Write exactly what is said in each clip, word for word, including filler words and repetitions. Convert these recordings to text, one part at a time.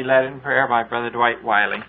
led in prayer by Brother Dwight Wiley.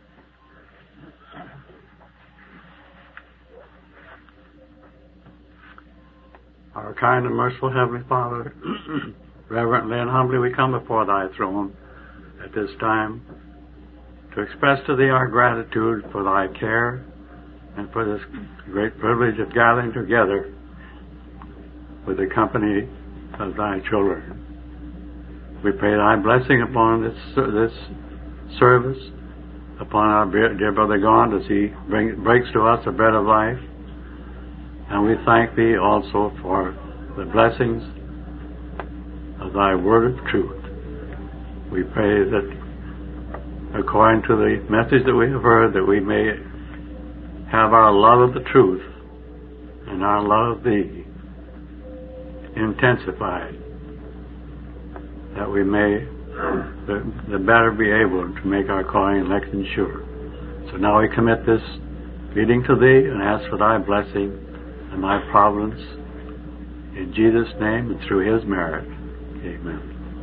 Our kind and merciful Heavenly Father, reverently and humbly we come before Thy throne at this time to express to Thee our gratitude for Thy care and for this great privilege of gathering together with the company of Thy children. We pray Thy blessing upon this this service, upon our dear Brother Gaunt as he bring, breaks to us the bread of life. And we thank Thee also for the blessings of Thy word of truth. We pray that according to the message that we have heard, that we may have our love of the truth and our love of Thee intensified, that we may the, the better be able to make our calling and election sure. So now we commit this meeting to Thee and ask for Thy blessing and Thy providence in Jesus' name and through His merit. Amen.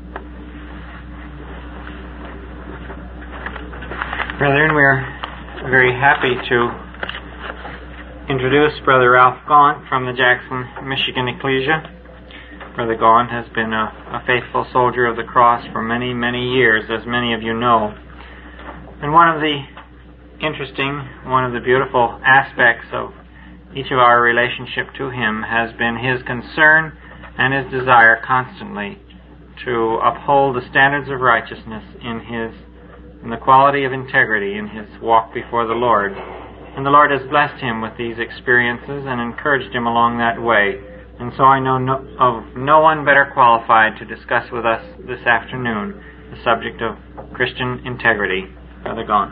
Brethren, we're very happy to introduce Brother Ralph Gaunt from the Jackson, Michigan Ecclesia. Brother Gaunt has been a, a faithful soldier of the cross for many, many years, as many of you know. And one of the interesting, one of the beautiful aspects of each of our relationship to him has been his concern and his desire constantly to uphold the standards of righteousness in his in the quality of integrity in his walk before the Lord. And the Lord has blessed him with these experiences and encouraged him along that way. And so I know no, of no one better qualified to discuss with us this afternoon the subject of Christian integrity. Brother Gaunt.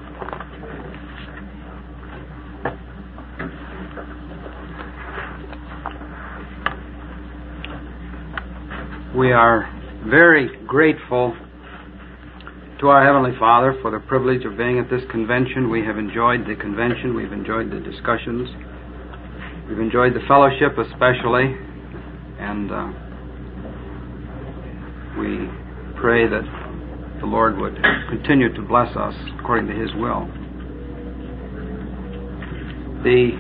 We are very grateful to our Heavenly Father for the privilege of being at this convention. We have enjoyed the convention. We've enjoyed the discussions. We've enjoyed the fellowship especially. And uh, we pray that the Lord would continue to bless us according to His will. The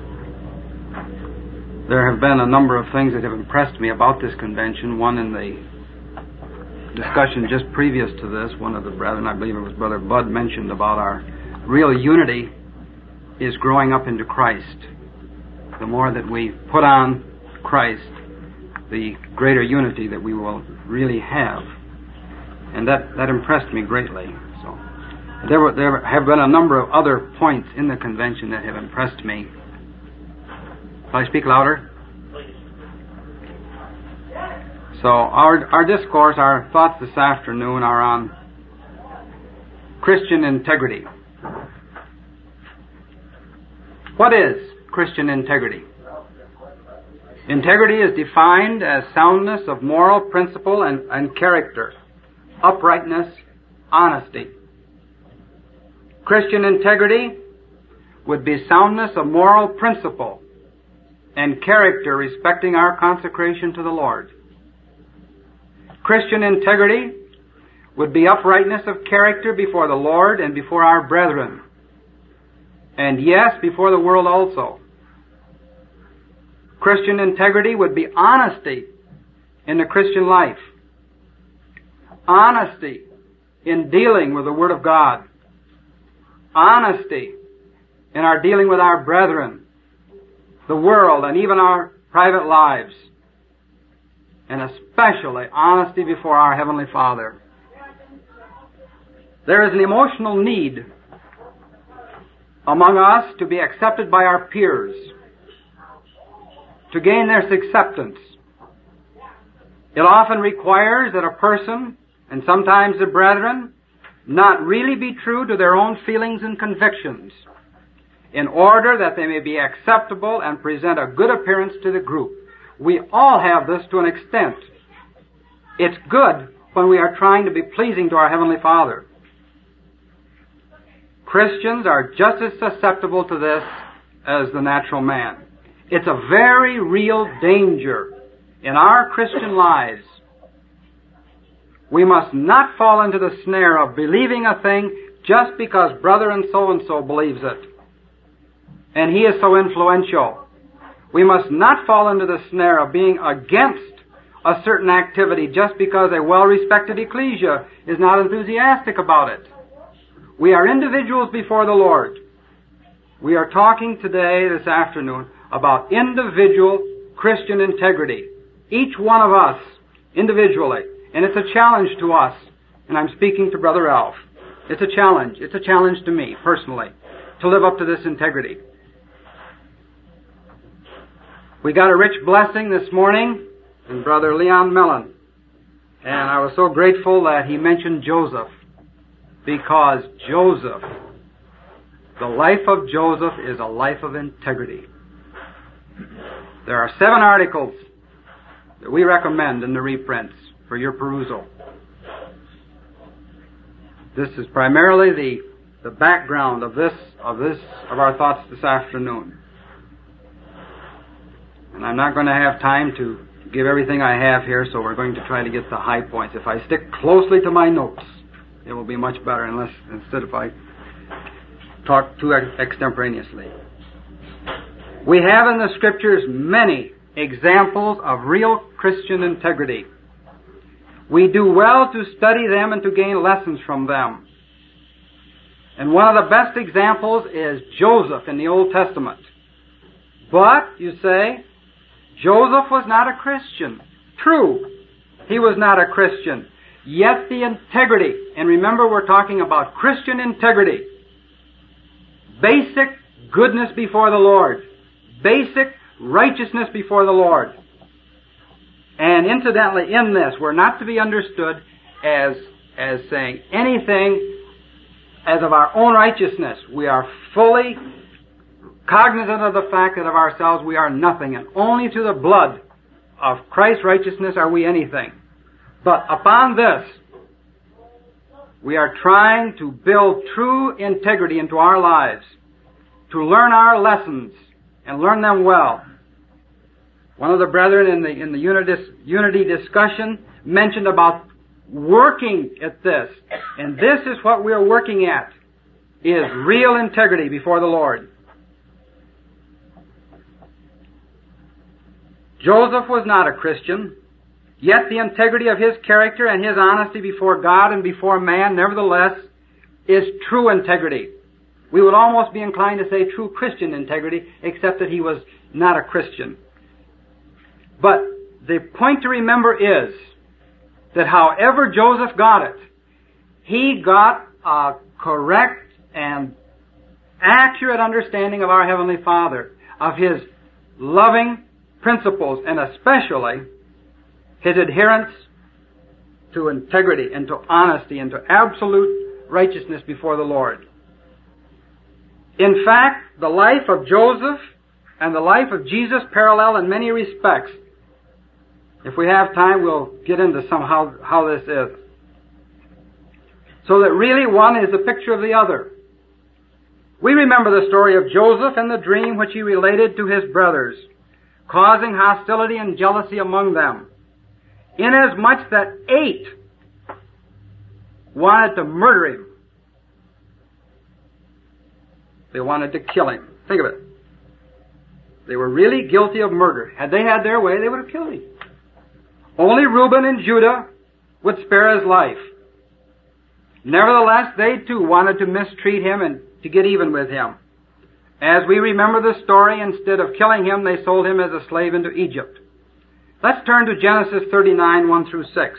There have been a number of things that have impressed me about this convention. One, in the discussion just previous to this, one of the brethren, I believe it was Brother Bud, mentioned about our real unity is growing up into Christ. The more that we put on Christ, the greater unity that we will really have. And that, that impressed me greatly. So there were, there have been a number of other points in the convention that have impressed me. Shall I speak louder? So our our discourse, our thoughts this afternoon are on Christian integrity. What is Christian integrity? Integrity is defined as soundness of moral principle and, and character, uprightness, honesty. Christian integrity would be soundness of moral principle and character respecting our consecration to the Lord. Christian integrity would be uprightness of character before the Lord and before our brethren. And yes, before the world also. Christian integrity would be honesty in the Christian life. Honesty in dealing with the Word of God. Honesty in our dealing with our brethren, the world, and even our private lives. And especially honesty before our Heavenly Father. There is an emotional need among us to be accepted by our peers, to gain their acceptance. It often requires that a person, and sometimes the brethren, not really be true to their own feelings and convictions, in order that they may be acceptable and present a good appearance to the group. We all have this to an extent. It's good when we are trying to be pleasing to our Heavenly Father. Christians are just as susceptible to this as the natural man. It's a very real danger in our Christian lives We must not fall into the snare of believing a thing just because brother and so-and-so believes it, and he is so influential. We must not fall into the snare of being against a certain activity just because a well-respected ecclesia is not enthusiastic about it. We are individuals before the Lord. We are talking today, this afternoon, about individual Christian integrity. Each one of us, individually. And it's a challenge to us. And I'm speaking to Brother Alf. It's a challenge. It's a challenge to me, personally, to live up to this integrity. We got a rich blessing this morning in Brother Leon Mellon. And I was so grateful that he mentioned Joseph. Because Joseph, the life of Joseph is a life of integrity. There are seven articles that we recommend in the reprints for your perusal. This is primarily the, the background of this, of this, of our thoughts this afternoon. And I'm not going to have time to give everything I have here, so we're going to try to get the high points. If I stick closely to my notes, it will be much better unless, instead if I talk too extemporaneously. We have in the Scriptures many examples of real Christian integrity. We do well to study them and to gain lessons from them. And one of the best examples is Joseph in the Old Testament. But, you say, Joseph was not a Christian. True, he was not a Christian. Yet the integrity, and remember we're talking about Christian integrity, basic goodness before the Lord, basic righteousness before the Lord. And incidentally, in this, we're not to be understood as, as saying anything as of our own righteousness. We are fully cognizant of the fact that of ourselves we are nothing, and only through the blood of Christ's righteousness are we anything. But upon this, we are trying to build true integrity into our lives, to learn our lessons and learn them well. One of the brethren in the in the unity, unity discussion mentioned about working at this, and this is what we are working at, is real integrity before the Lord. Joseph was not a Christian, yet the integrity of his character and his honesty before God and before man, nevertheless, is true integrity. We would almost be inclined to say true Christian integrity, except that he was not a Christian. But the point to remember is that however Joseph got it, he got a correct and accurate understanding of our Heavenly Father, of His loving principles, and especially His adherence to integrity and to honesty and to absolute righteousness before the Lord. In fact, the life of Joseph and the life of Jesus parallel in many respects. If we have time, we'll get into some how, how this is. So that really one is a picture of the other. We remember the story of Joseph and the dream which he related to his brothers, causing hostility and jealousy among them, inasmuch that eight wanted to murder him. They wanted to kill him. Think of it. They were really guilty of murder. Had they had their way, they would have killed him. Only Reuben and Judah would spare his life. Nevertheless, they too wanted to mistreat him and to get even with him. As we remember the story, instead of killing him, they sold him as a slave into Egypt. Let's turn to Genesis thirty-nine, one through six.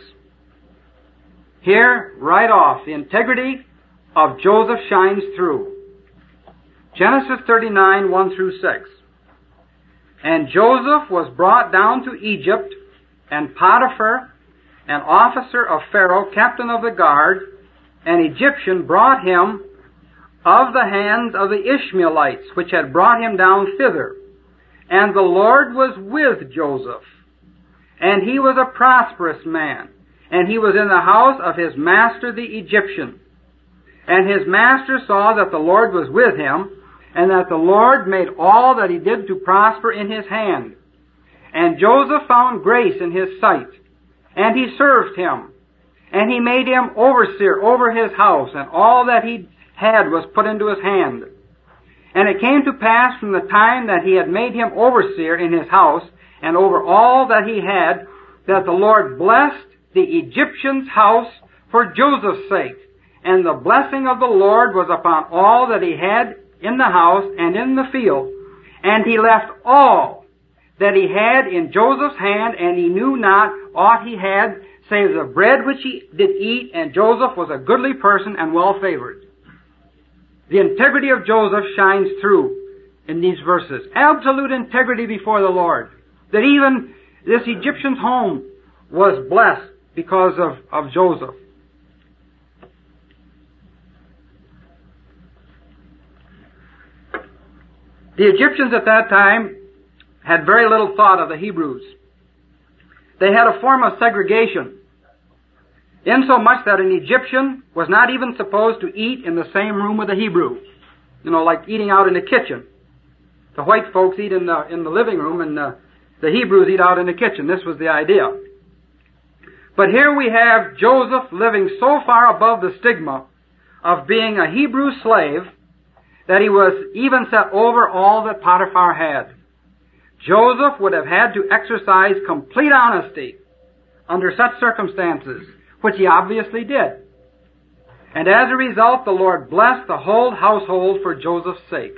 Here, right off, the integrity of Joseph shines through. Genesis thirty-nine, one through six. And Joseph was brought down to Egypt, and Potiphar, an officer of Pharaoh, captain of the guard, an Egyptian, brought him of the hands of the Ishmaelites, which had brought him down thither. And the Lord was with Joseph, and he was a prosperous man, and he was in the house of his master the Egyptian. And his master saw that the Lord was with him, and that the Lord made all that he did to prosper in his hand. And Joseph found grace in his sight, and he served him. and he made him overseer over his house, and all that he had was put into his hand. And it came to pass from the time that he had made him overseer in his house, and over all that he had, that the Lord blessed the Egyptian's house for Joseph's sake. And the blessing of the Lord was upon all that he had in the house and in the field. And he left all that he had in Joseph's hand, and he knew not aught he had, save the bread which he did eat, and Joseph was a goodly person and well favored. The integrity of Joseph shines through in these verses. Absolute integrity before the Lord. That even this Egyptian's home was blessed because of, of Joseph. The Egyptians at that time had very little thought of the Hebrews. They had a form of segregation, insomuch that an Egyptian was not even supposed to eat in the same room with a Hebrew. You know, like eating out in the kitchen. The white folks eat in the, in the living room, and the, the Hebrews eat out in the kitchen. This was the idea. But here we have Joseph living so far above the stigma of being a Hebrew slave that he was even set over all that Potiphar had. Joseph would have had to exercise complete honesty under such circumstances, which he obviously did. And as a result, the Lord blessed the whole household for Joseph's sake.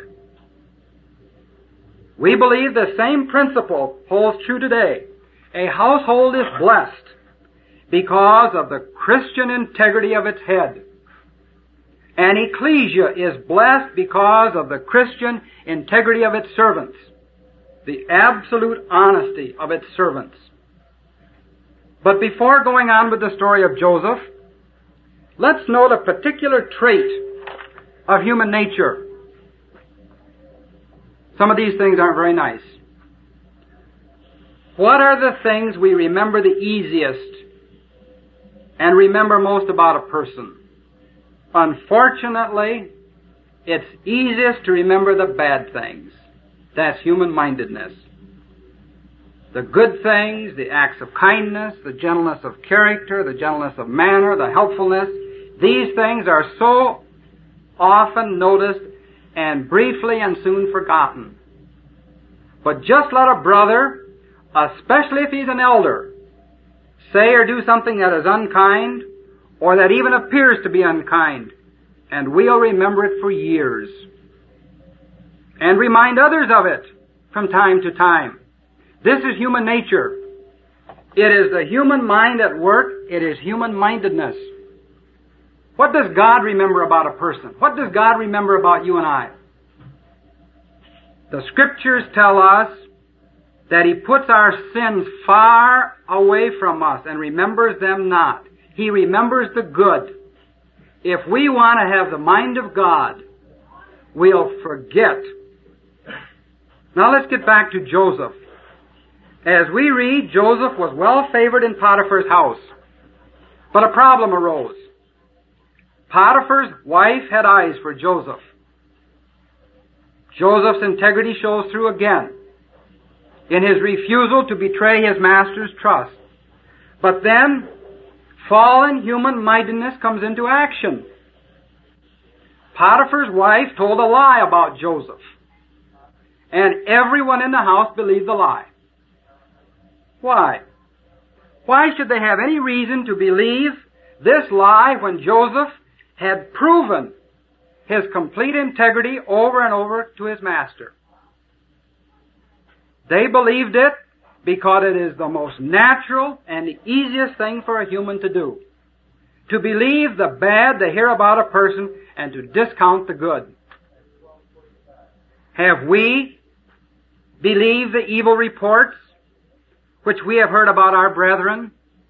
We believe the same principle holds true today. A household is blessed because of the Christian integrity of its head. An ecclesia is blessed because of the Christian integrity of its servants, the absolute honesty of its servants. But before going on with the story of Joseph, let's note a particular trait of human nature. Some of these things aren't very nice. What are the things we remember the easiest and remember most about a person? Unfortunately, it's easiest to remember the bad things. That's human-mindedness. The good things, the acts of kindness, the gentleness of character, the gentleness of manner, the helpfulness, these things are so often noticed and briefly and soon forgotten. But just let a brother, especially if he's an elder, say or do something that is unkind, or that even appears to be unkind, and we'll remember it for years. And remind others of it from time to time. This is human nature. It is the human mind at work. It is human-mindedness. What does God remember about a person? What does God remember about you and I? The Scriptures tell us that He puts our sins far away from us and remembers them not. He remembers the good. If we want to have the mind of God, we'll forget. Now let's get back to Joseph. As we read, Joseph was well favored in Potiphar's house. But a problem arose. Potiphar's wife had eyes for Joseph. Joseph's integrity shows through again in his refusal to betray his master's trust. But then, fallen human-mindedness comes into action. Potiphar's wife told a lie about Joseph. And everyone in the house believed the lie. Why? Why should they have any reason to believe this lie when Joseph had proven his complete integrity over and over to his master? They believed it because it is the most natural and the easiest thing for a human to do. To believe the bad they hear about a person and to discount the good. Have we believed the evil reports which we have heard about our brethren?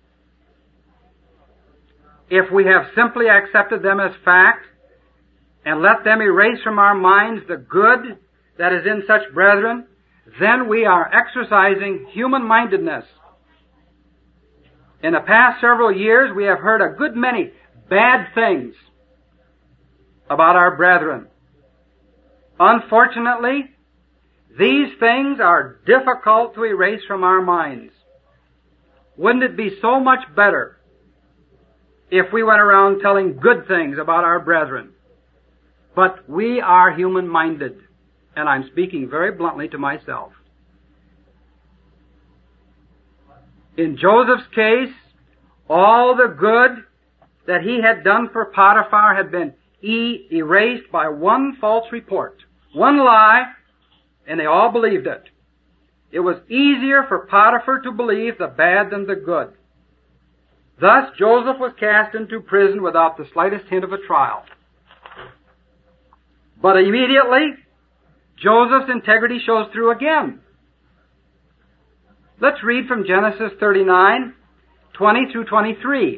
If we have simply accepted them as fact and let them erase from our minds the good that is in such brethren, then we are exercising human-mindedness. In the past several years, we have heard a good many bad things about our brethren. Unfortunately, these things are difficult to erase from our minds. Wouldn't it be so much better if we went around telling good things about our brethren. But we are human-minded, and I'm speaking very bluntly to myself. In Joseph's case, all the good that he had done for Potiphar had been e- erased by one false report, one lie, and they all believed it. It was easier for Potiphar to believe the bad than the good. Thus, Joseph was cast into prison without the slightest hint of a trial. But immediately, Joseph's integrity shows through again. Let's read from Genesis thirty-nine, twenty through twenty-three.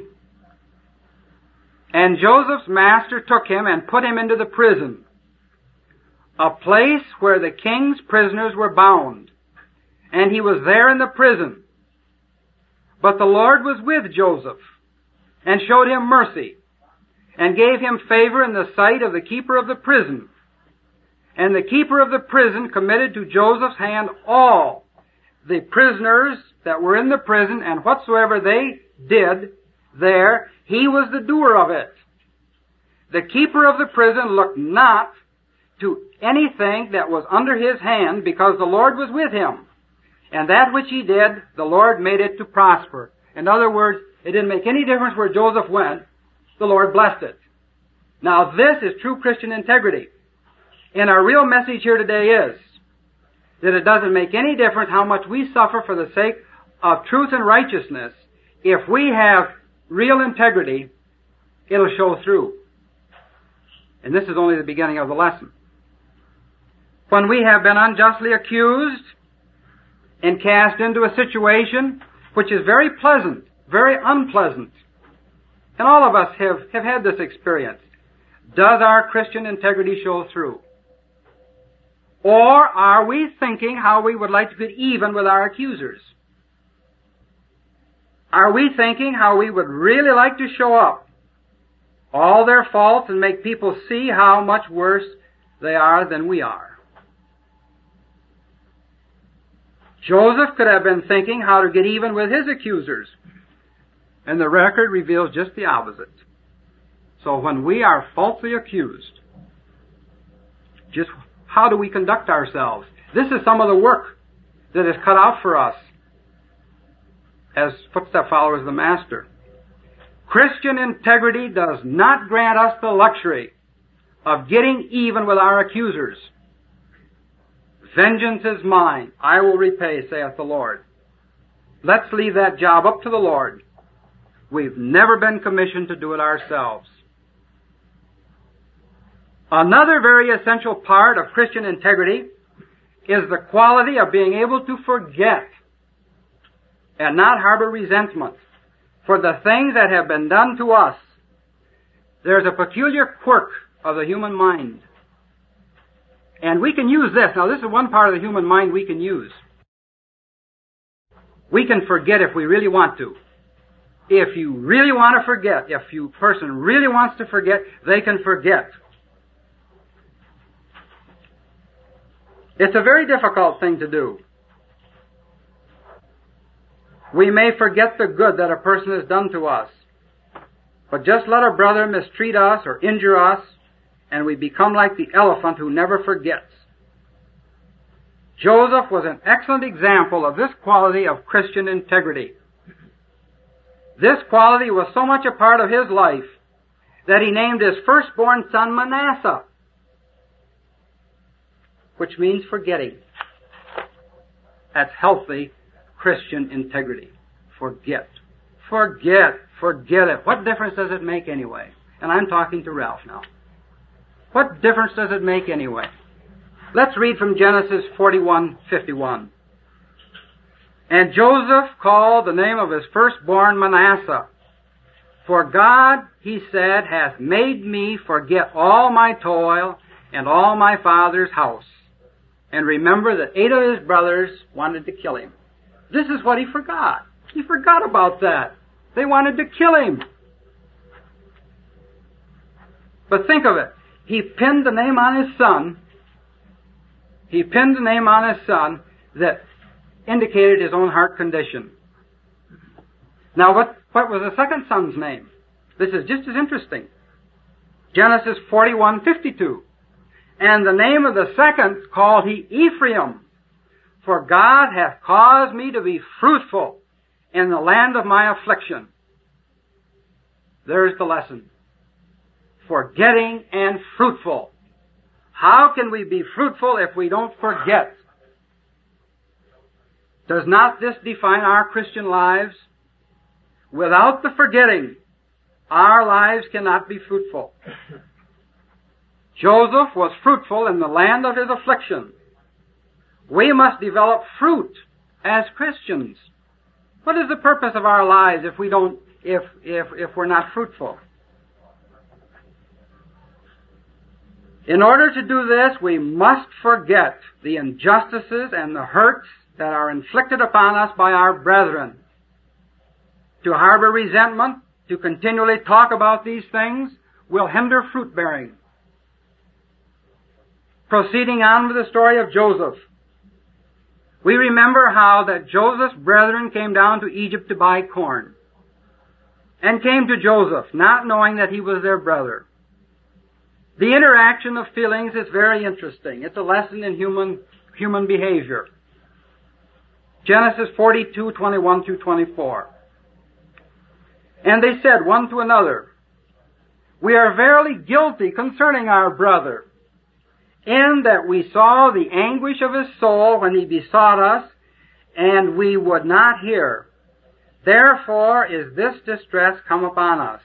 And Joseph's master took him and put him into the prison, a place where the king's prisoners were bound. And he was there in the prison. But the Lord was with Joseph, and showed him mercy, and gave him favor in the sight of the keeper of the prison. And the keeper of the prison committed to Joseph's hand all the prisoners that were in the prison, and whatsoever they did there, he was the doer of it. The keeper of the prison looked not to anything that was under his hand, because the Lord was with him. And that which he did, the Lord made it to prosper. In other words, it didn't make any difference where Joseph went. The Lord blessed it. Now this is true Christian integrity. And our real message here today is that it doesn't make any difference how much we suffer for the sake of truth and righteousness. If we have real integrity, it'll show through. And this is only the beginning of the lesson. When we have been unjustly accused and cast into a situation which is very pleasant, very unpleasant, and all of us have, have had this experience, does our Christian integrity show through? Or are we thinking how we would like to get even with our accusers? Are we thinking how we would really like to show up all their faults and make people see how much worse they are than we are? Joseph could have been thinking how to get even with his accusers, and the record reveals just the opposite. So when we are falsely accused, just how do we conduct ourselves? This is some of the work that is cut out for us as footstep followers of the Master. Christian integrity does not grant us the luxury of getting even with our accusers. Vengeance is mine, I will repay, saith the Lord. Let's leave that job up to the Lord. We've never been commissioned to do it ourselves. Another very essential part of Christian integrity is the quality of being able to forget and not harbor resentment for the things that have been done to us. There's a peculiar quirk of the human mind. And we can use this. Now, this is one part of the human mind we can use. We can forget if we really want to. If you really want to forget, if you person really wants to forget, they can forget. It's a very difficult thing to do. We may forget the good that a person has done to us, but just let a brother mistreat us or injure us, and we become like the elephant who never forgets. Joseph was an excellent example of this quality of Christian integrity. This quality was so much a part of his life that he named his firstborn son Manasseh, which means forgetting. That's healthy Christian integrity. Forget. Forget. Forget it. What difference does it make anyway? And I'm talking to Ralph now. What difference does it make anyway? Let's read from Genesis forty-one fifty-one. And Joseph called the name of his firstborn Manasseh. For God, he said, hath made me forget all my toil and all my father's house. And remember that eight of his brothers wanted to kill him. This is what he forgot. He forgot about that. They wanted to kill him. But think of it. He pinned the name on his son. He pinned the name on his son that indicated his own heart condition. Now, what, what was the second son's name? This is just as interesting. Genesis forty-one fifty-two. And the name of the second called he Ephraim, for God hath caused me to be fruitful in the land of my affliction. There's the lesson. Forgetting and fruitful. How can we be fruitful if we don't forget? Does not this define our Christian lives? Without the forgetting, our lives cannot be fruitful. Joseph was fruitful in the land of his affliction. We must develop fruit as Christians. What is the purpose of our lives if we don't, if, if, if we're not fruitful? In order to do this, we must forget the injustices and the hurts that are inflicted upon us by our brethren. To harbor resentment, to continually talk about these things, will hinder fruit bearing. Proceeding on with the story of Joseph. We remember how that Joseph's brethren came down to Egypt to buy corn, and came to Joseph, not knowing that he was their brother. The interaction of feelings is very interesting. It's a lesson in human, human behavior. Genesis forty-two, twenty-one through twenty-four. And they said one to another, we are verily guilty concerning our brother, in that we saw the anguish of his soul when he besought us, and we would not hear. Therefore is this distress come upon us.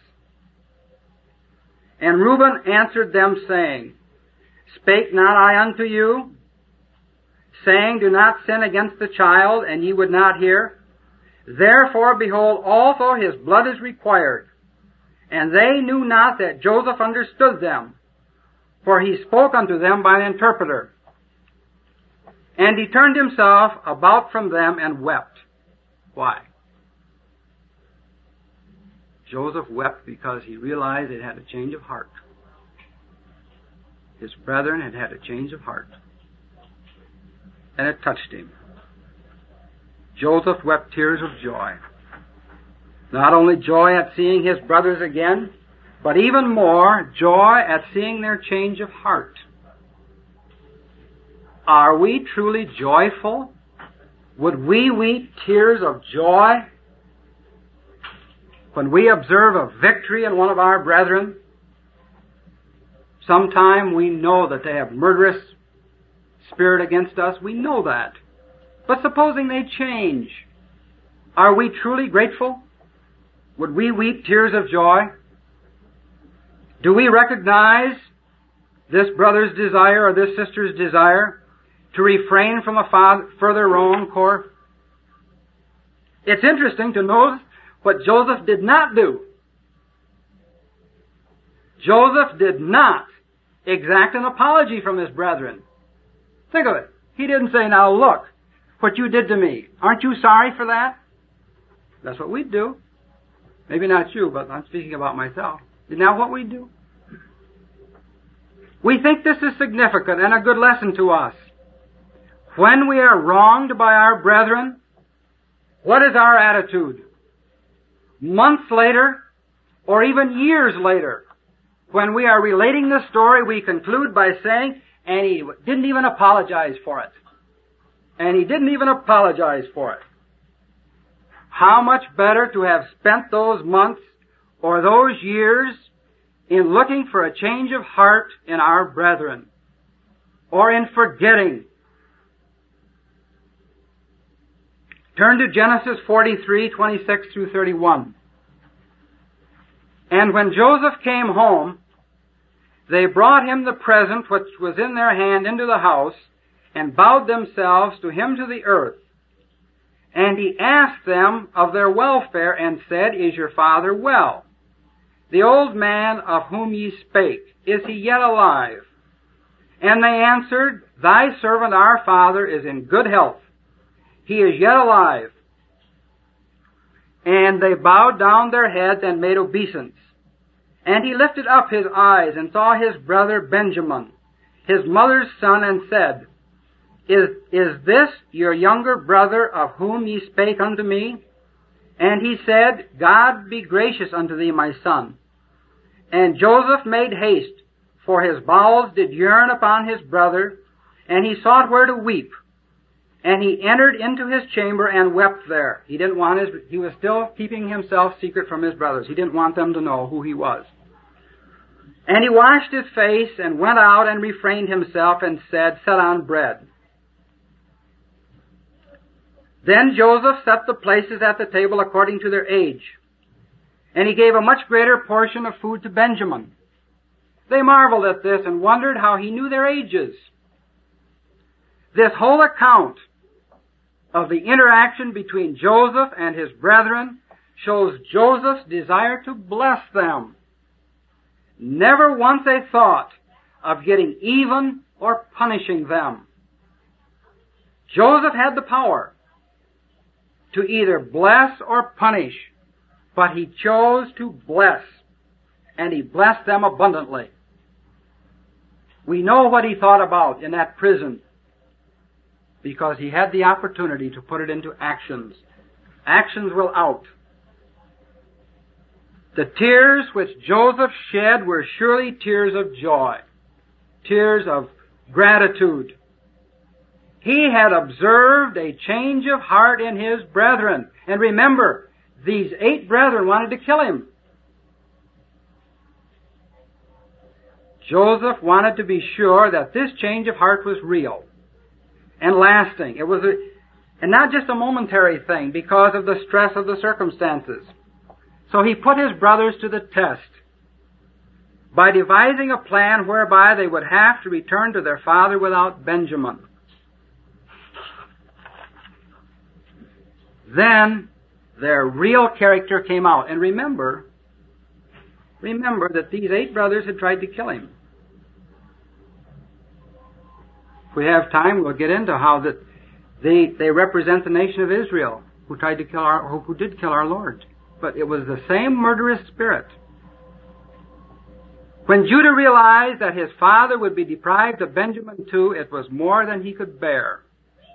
And Reuben answered them, saying, Spake not I unto you, saying, Do not sin against the child, and ye would not hear? Therefore, behold, also his blood is required. And they knew not that Joseph understood them, for he spoke unto them by an interpreter. And he turned himself about from them and wept. Why? Joseph wept because he realized it had a change of heart. His brethren had had a change of heart. And it touched him. Joseph wept tears of joy. Not only joy at seeing his brothers again, but even more joy at seeing their change of heart. Are we truly joyful? Would we weep tears of joy when we observe a victory in one of our brethren? Sometime we know that they have murderous spirit against us. We know that. But supposing they change, are we truly grateful? Would we weep tears of joy? Do we recognize this brother's desire or this sister's desire to refrain from a fa- further wrong course? It's interesting to note what Joseph did not do. Joseph did not exact an apology from his brethren. Think of it. He didn't say, now look, what you did to me, aren't you sorry for that? That's what we'd do. Maybe not you, but I'm speaking about myself. Isn't that what we do? We think this is significant and a good lesson to us. When we are wronged by our brethren, what is our attitude? Months later, or even years later, when we are relating the story, we conclude by saying, and he didn't even apologize for it. And he didn't even apologize for it. How much better to have spent those months or those years in looking for a change of heart in our brethren, or in forgetting. Turn to Genesis forty-three, twenty-six through thirty-one. And when Joseph came home, they brought him the present which was in their hand into the house, and bowed themselves to him to the earth. And he asked them of their welfare, and said, Is your father well? The old man of whom ye spake, is he yet alive? And they answered, Thy servant our father is in good health. He is yet alive. And they bowed down their heads and made obeisance. And he lifted up his eyes and saw his brother Benjamin, his mother's son, and said, Is, is this your younger brother of whom ye spake unto me? And he said, God be gracious unto thee, my son. And Joseph made haste, for his bowels did yearn upon his brother, and he sought where to weep. And he entered into his chamber and wept there. He didn't want his, he was still keeping himself secret from his brothers. He didn't want them to know who he was. And he washed his face and went out and refrained himself and said, Set on bread. Then Joseph set the places at the table according to their age. And he gave a much greater portion of food to Benjamin. They marveled at this and wondered how he knew their ages. This whole account of the interaction between Joseph and his brethren shows Joseph's desire to bless them. Never once a thought of getting even or punishing them. Joseph had the power to either bless or punish, but he chose to bless, and he blessed them abundantly. We know what he thought about in that prison, because he had the opportunity to put it into actions. Actions will out. The tears which Joseph shed were surely tears of joy, tears of gratitude. He had observed a change of heart in his brethren. And remember, these eight brethren wanted to kill him. Joseph wanted to be sure that this change of heart was real and lasting. It was a, and not just a momentary thing because of the stress of the circumstances. So he put his brothers to the test by devising a plan whereby they would have to return to their father without Benjamin. Then their real character came out. And remember, remember that these eight brothers had tried to kill him. If we have time, we'll get into how that they they represent the nation of Israel, who tried to kill our, who did kill our Lord. But it was the same murderous spirit. When Judah realized that his father would be deprived of Benjamin too, it was more than he could bear.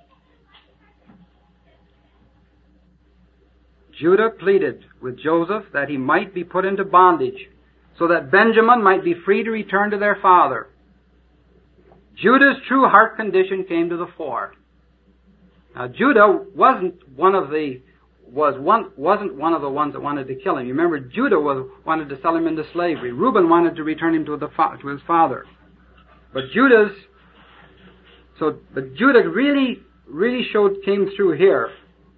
Judah pleaded with Joseph that he might be put into bondage, so that Benjamin might be free to return to their father. Judah's true heart condition came to the fore. Now, Judah wasn't one of the was one wasn't one of the ones that wanted to kill him. You remember, Judah was wanted to sell him into slavery. Reuben wanted to return him to the to his father. But Judah's so but Judah really really showed came through here.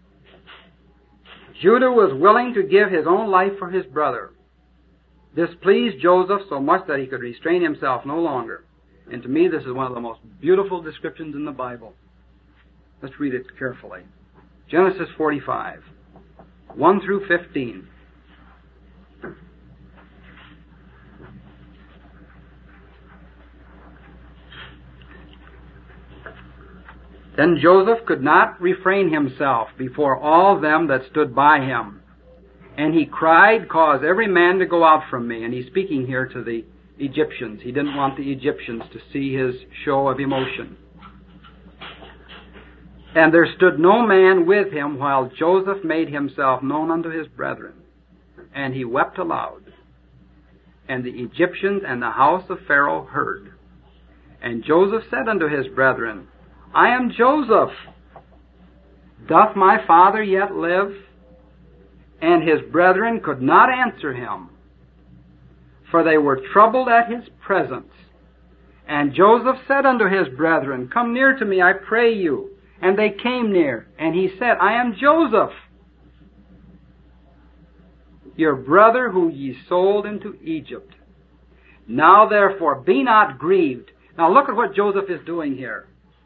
Judah was willing to give his own life for his brother. This pleased Joseph so much that he could restrain himself no longer. And to me, this is one of the most beautiful descriptions in the Bible. Let's read it carefully. Genesis forty-five, one through fifteen. Then Joseph could not refrain himself before all them that stood by him. And he cried, Cause every man to go out from me. And he's speaking here to the Egyptians. He didn't want the Egyptians to see his show of emotion. And there stood no man with him while Joseph made himself known unto his brethren. And he wept aloud. And the Egyptians and the house of Pharaoh heard. And Joseph said unto his brethren, I am Joseph. Doth my father yet live? And his brethren could not answer him, for they were troubled at his presence. And Joseph said unto his brethren, Come near to me, I pray you. And they came near, and he said, I am Joseph, your brother whom ye sold into Egypt. Now therefore be not grieved. Now look at what Joseph is doing here.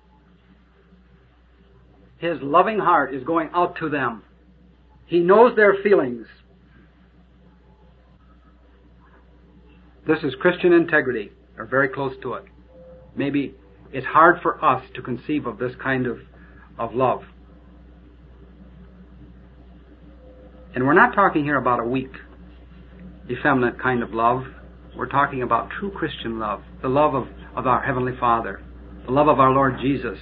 His loving heart is going out to them. He knows their feelings. This is Christian integrity, or very close to it. Maybe it's hard for us to conceive of this kind of, of love. And we're not talking here about a weak, effeminate kind of love. We're talking about true Christian love, the love of, of our Heavenly Father, the love of our Lord Jesus,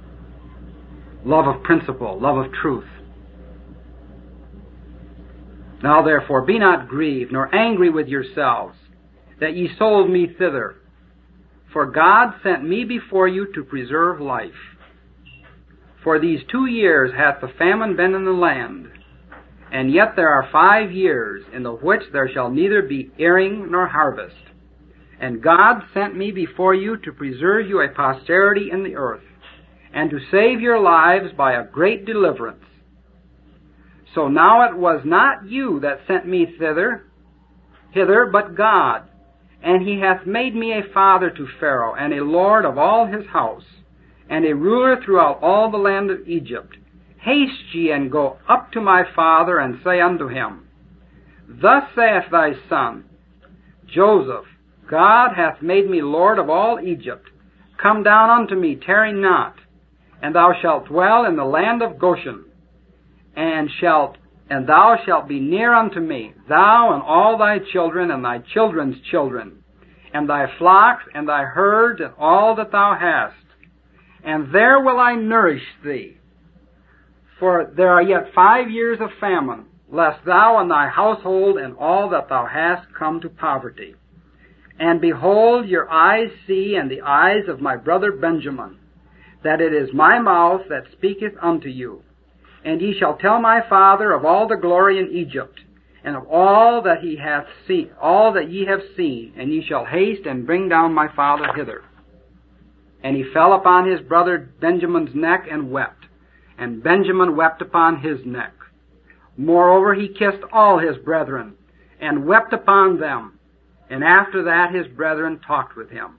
love of principle, love of truth. Now therefore be not grieved, nor angry with yourselves, that ye sold me thither. For God sent me before you to preserve life. For these two years hath the famine been in the land, and yet there are five years in the which there shall neither be earing nor harvest. And God sent me before you to preserve you a posterity in the earth, and to save your lives by a great deliverance. So now it was not you that sent me thither, hither, but God. And he hath made me a father to Pharaoh, and a lord of all his house, and a ruler throughout all the land of Egypt. Haste ye, and go up to my father, and say unto him, Thus saith thy son, Joseph, God hath made me lord of all Egypt. Come down unto me, tarry not, and thou shalt dwell in the land of Goshen, and shalt And thou shalt be near unto me, thou and all thy children and thy children's children, and thy flocks and thy herds and all that thou hast. And there will I nourish thee. For there are yet five years of famine, lest thou and thy household and all that thou hast come to poverty. And behold, your eyes see, and the eyes of my brother Benjamin, that it is my mouth that speaketh unto you. And ye shall tell my father of all the glory in Egypt, and of all that he hath seen, all that ye have seen, and ye shall haste and bring down my father hither. And he fell upon his brother Benjamin's neck and wept, and Benjamin wept upon his neck. Moreover, he kissed all his brethren, and wept upon them, and after that his brethren talked with him.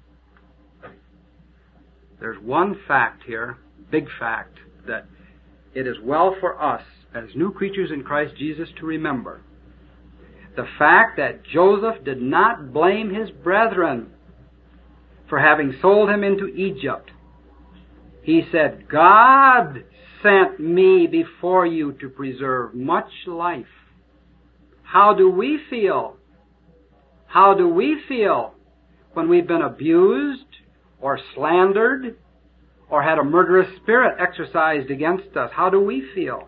There's one fact here, big fact, that it is well for us as new creatures in Christ Jesus to remember. The fact that Joseph did not blame his brethren for having sold him into Egypt. He said, God sent me before you to preserve much life. How do we feel? How do we feel when we've been abused or slandered or had a murderous spirit exercised against us? How do we feel?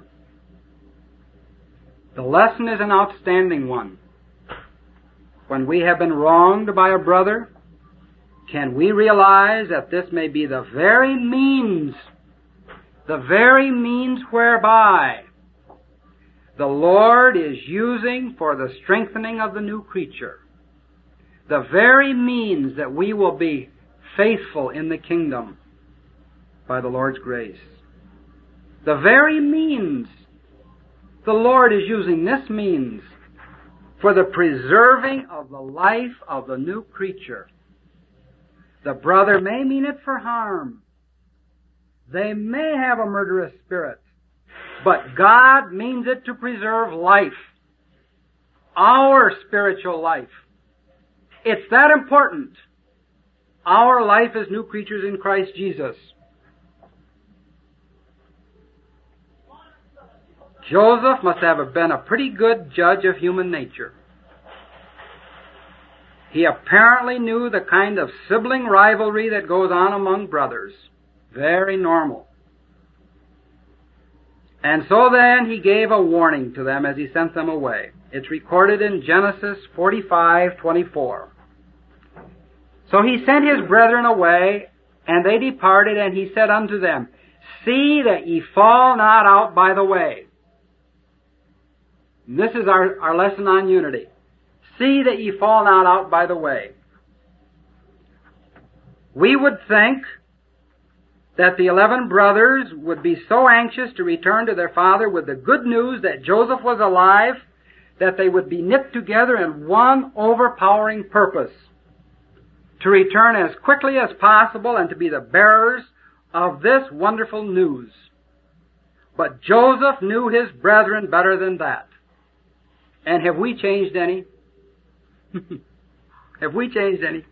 The lesson is an outstanding one. When we have been wronged by a brother, can we realize that this may be the very means, the very means whereby the Lord is using for the strengthening of the new creature, the very means that we will be faithful in the kingdom by the Lord's grace. The very means, the Lord is using this means for the preserving of the life of the new creature. The brother may mean it for harm. They may have a murderous spirit, but God means it to preserve life. Our spiritual life. It's that important. Our life as new creatures in Christ Jesus. Joseph must have been a pretty good judge of human nature. He apparently knew the kind of sibling rivalry that goes on among brothers. Very normal. And so then he gave a warning to them as he sent them away. It's recorded in Genesis forty-five twenty-four. So he sent his brethren away, and they departed, and he said unto them, See that ye fall not out by the way. And this is our, our lesson on unity. See that ye fall not out by the way. We would think that the eleven brothers would be so anxious to return to their father with the good news that Joseph was alive, that they would be knit together in one overpowering purpose, to return as quickly as possible and to be the bearers of this wonderful news. But Joseph knew his brethren better than that. And have we changed any? Have we changed any?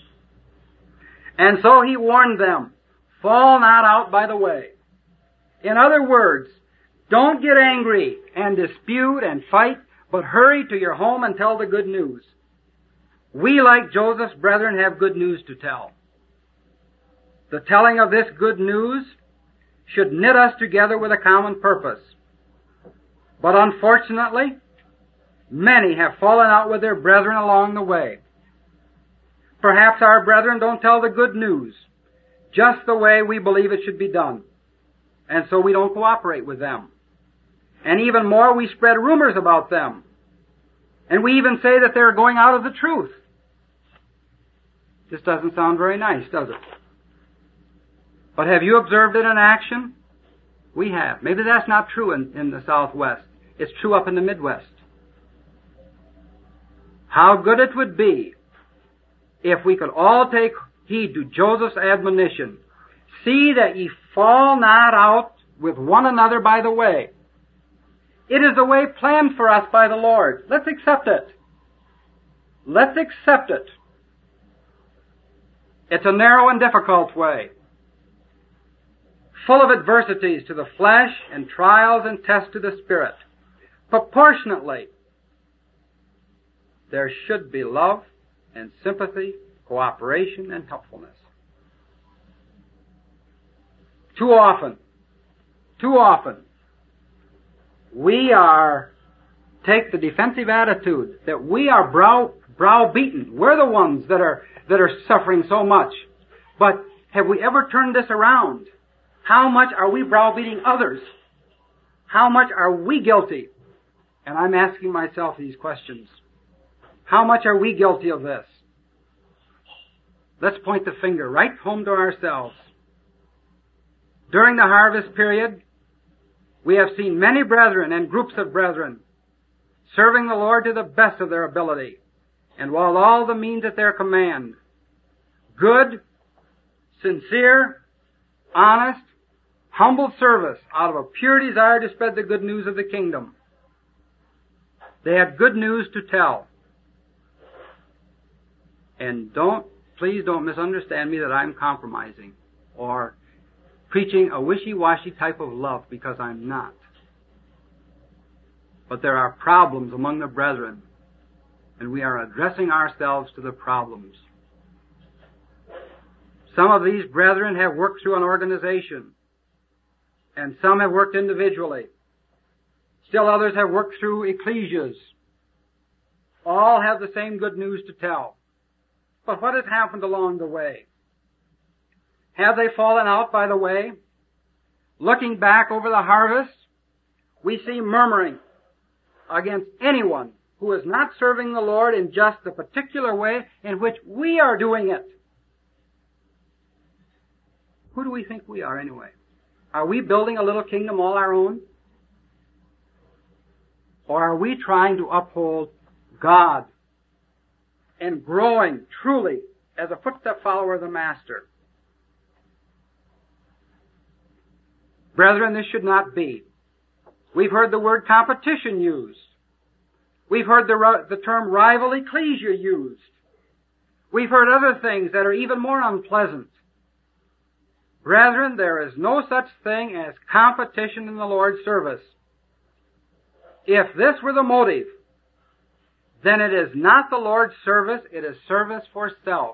And so he warned them, fall not out by the way. In other words, don't get angry and dispute and fight, but hurry to your home and tell the good news. We, like Joseph's brethren, have good news to tell. The telling of this good news should knit us together with a common purpose. But unfortunately, Many have fallen out with their brethren along the way. Perhaps our brethren don't tell the good news just the way we believe it should be done, and so we don't cooperate with them. And even more, we spread rumors about them. And we even say that they're going out of the truth. This doesn't sound very nice, does it? But have you observed it in action? We have. Maybe that's not true in, in the Southwest. It's true up in the Midwest. How good it would be if we could all take heed to Joseph's admonition. See that ye fall not out with one another by the way. It is the way planned for us by the Lord. Let's accept it. Let's accept it. It's a narrow and difficult way, full of adversities to the flesh and trials and tests to the spirit. Proportionately, there should be love and sympathy, cooperation and helpfulness. Too often, too often, we are, take the defensive attitude that we are brow, browbeaten. We're the ones that are, that are suffering so much. But have we ever turned this around? How much are we browbeating others? How much are we guilty? And I'm asking myself these questions. How much are we guilty of this? Let's point the finger right home to ourselves. During the harvest period, we have seen many brethren and groups of brethren serving the Lord to the best of their ability and while all the means at their command. Good, sincere, honest, humble service out of a pure desire to spread the good news of the kingdom. They had good news to tell. And don't, please don't misunderstand me that I'm compromising or preaching a wishy-washy type of love, because I'm not. But there are problems among the brethren, and we are addressing ourselves to the problems. Some of these brethren have worked through an organization, and some have worked individually. Still others have worked through ecclesias. All have the same good news to tell. But what has happened along the way? Have they fallen out by the way? Looking back over the harvest, we see murmuring against anyone who is not serving the Lord in just the particular way in which we are doing it. Who do we think we are anyway? Are we building a little kingdom all our own? Or are we trying to uphold God and growing truly as a footstep follower of the Master? Brethren, this should not be. We've heard the word competition used. We've heard the, the term rival ecclesia used. We've heard other things that are even more unpleasant. Brethren, there is no such thing as competition in the Lord's service. If this were the motive, then it is not the Lord's service, it is service for self.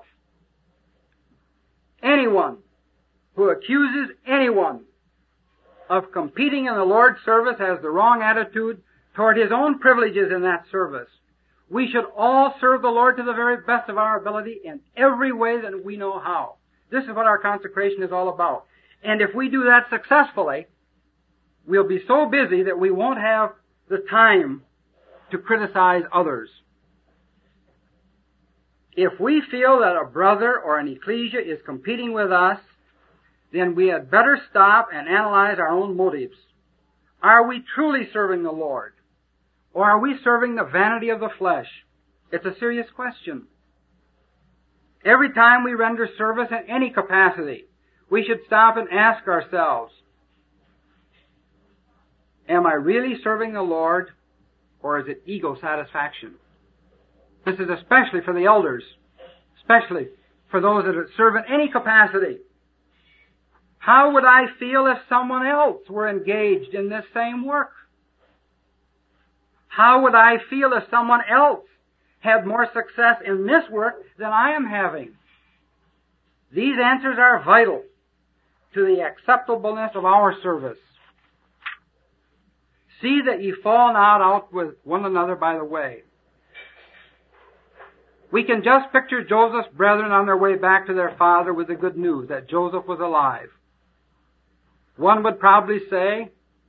Anyone who accuses anyone of competing in the Lord's service has the wrong attitude toward his own privileges in that service. We should all serve the Lord to the very best of our ability in every way that we know how. This is what our consecration is all about. And if we do that successfully, we'll be so busy that we won't have the time to criticize others. If we feel that a brother or an ecclesia is competing with us, then we had better stop and analyze our own motives. Are we truly serving the Lord? Or are we serving the vanity of the flesh? It's a serious question. Every time we render service in any capacity, we should stop and ask ourselves, am I really serving the Lord, or is it ego satisfaction? This is especially for the elders, especially for those that serve in any capacity. How would I feel if someone else were engaged in this same work? How would I feel if someone else had more success in this work than I am having? These answers are vital to the acceptableness of our service. See that ye fall not out with one another by the way. We can just picture Joseph's brethren on their way back to their father with the good news that Joseph was alive. One would probably say,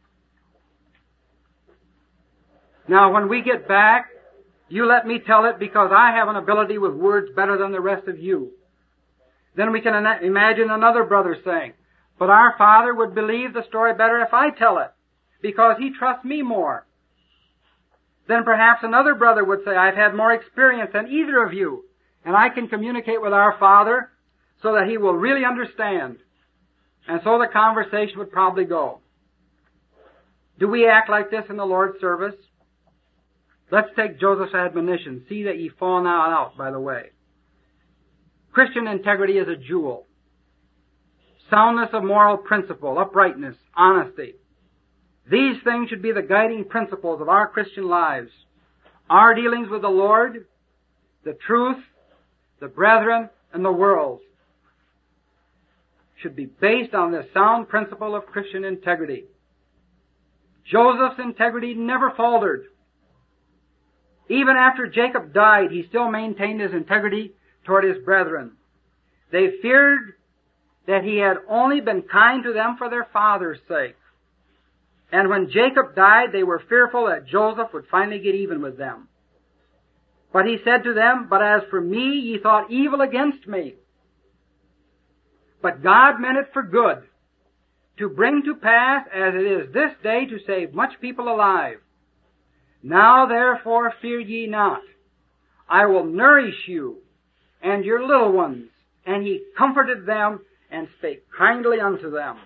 now when we get back, you let me tell it because I have an ability with words better than the rest of you. Then we can imagine another brother saying, but our father would believe the story better if I tell it, because he trusts me more. Then perhaps another brother would say, I've had more experience than either of you, and I can communicate with our father so that he will really understand. And so the conversation would probably go. Do we act like this in the Lord's service? Let's take Joseph's admonition. See that ye fall not out by the way. Christian integrity is a jewel. Soundness of moral principle, uprightness, honesty. These things should be the guiding principles of our Christian lives. Our dealings with the Lord, the truth, the brethren, and the world should be based on this sound principle of Christian integrity. Joseph's integrity never faltered. Even after Jacob died, he still maintained his integrity toward his brethren. They feared that he had only been kind to them for their father's sake. And when Jacob died, they were fearful that Joseph would finally get even with them. But he said to them, but as for me, ye thought evil against me. But God meant it for good, to bring to pass, as it is this day, to save much people alive. Now therefore fear ye not. I will nourish you and your little ones. And he comforted them and spake kindly unto them.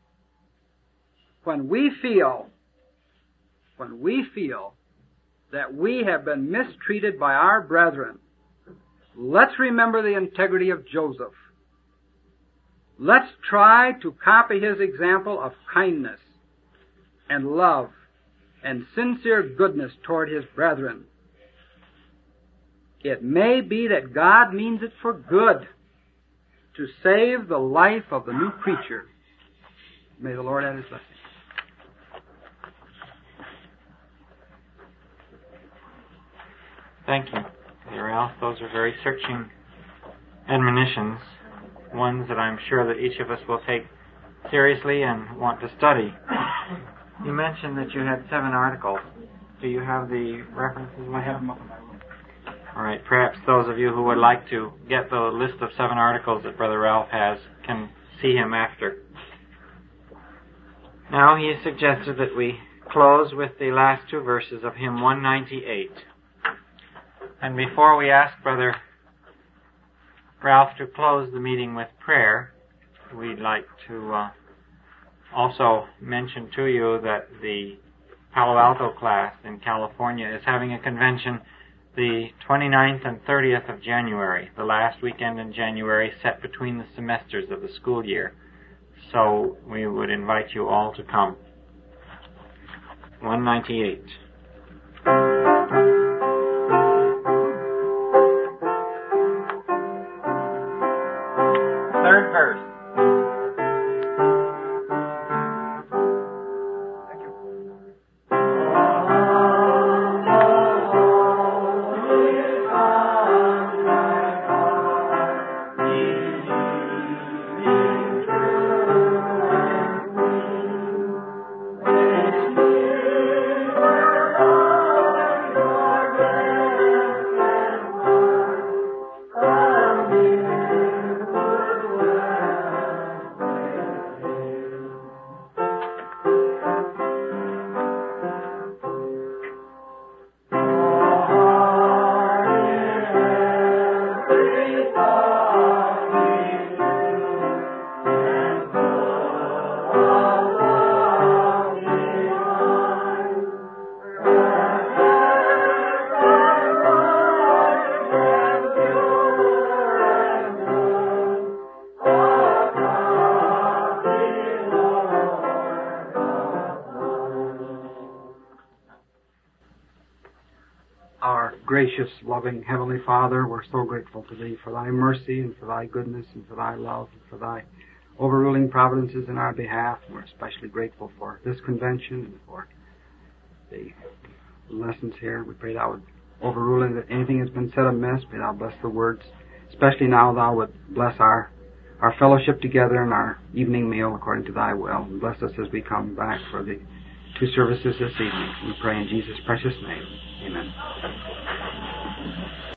When we feel, when we feel that we have been mistreated by our brethren, let's remember the integrity of Joseph. Let's try to copy his example of kindness and love and sincere goodness toward his brethren. It may be that God means it for good to save the life of the new creature. May the Lord add his blessing. Thank you, Brother Ralph. Those are very searching admonitions, ones that I'm sure that each of us will take seriously and want to study. You mentioned that you had seven articles. Do you have the references? I have them up in my room. All right. Perhaps those of you who would like to get the list of seven articles that Brother Ralph has can see him after. Now he has suggested that we close with the last two verses of hymn one ninety-eight. And before we ask Brother Ralph to close the meeting with prayer, we'd like to uh, also mention to you that the Palo Alto class in California is having a convention the twenty-ninth and thirtieth of January, the last weekend in January, set between the semesters of the school year. So we would invite you all to come. one ninety-eight. Third verse. Gracious, loving Heavenly Father, we're so grateful to Thee for Thy mercy and for Thy goodness and for Thy love and for Thy overruling providences in our behalf. We're especially grateful for this convention and for the lessons here. We pray thou would overrule anything that's been said amiss. Pray thou bless the words, especially now thou would bless our our fellowship together and our evening meal according to thy will. And bless us as we come back for the two services this evening. We pray in Jesus' precious name.